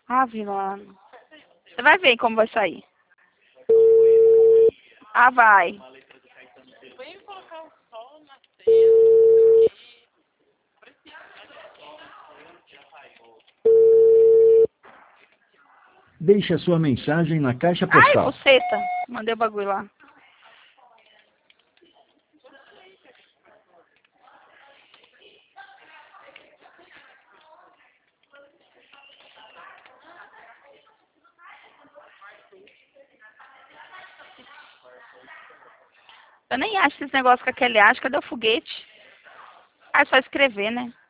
Ah, mano. Você vai ver como vai sair. Ah, vai. Deixe a sua mensagem na caixa Ai, postal. buceta. Mandei o bagulho lá. Eu nem acho esses negócios que aquele acha. Cadê o foguete? Ah, é só escrever, né?